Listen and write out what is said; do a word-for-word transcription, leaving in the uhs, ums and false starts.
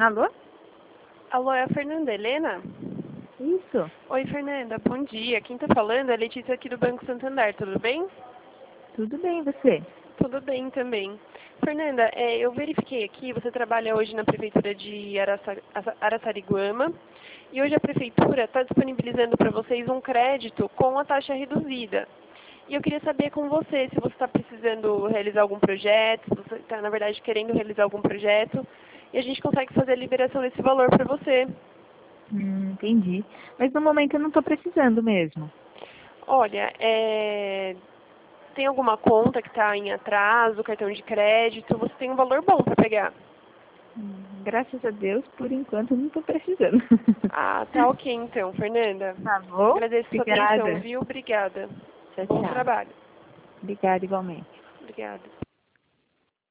Alô? Alô, é a Fernanda Helena? Isso. Oi, Fernanda, bom dia. Quem tá falando é a Letícia aqui do Banco Santander, tudo bem? Tudo bem, você? Tudo bem também. Fernanda, é, eu verifiquei aqui, você trabalha hoje na Prefeitura de Araça- Asa- Araçariguama e hoje a Prefeitura está disponibilizando para vocês um crédito com a taxa reduzida. E eu queria saber com você se você está precisando realizar algum projeto, se você está, na verdade, querendo realizar algum projeto, e a gente consegue fazer a liberação desse valor para você. Hum, entendi. Mas no momento eu não estou precisando mesmo. Olha, é, tem alguma conta que está em atraso, cartão de crédito, você tem um valor bom para pegar. Hum, graças a Deus, por enquanto eu não estou precisando. Ah, tá ok então, Fernanda. Tá bom? Agradeço a sua atenção, Obrigada. viu? Obrigada. Tchau, Bom tchau. trabalho. Obrigada igualmente. Obrigada.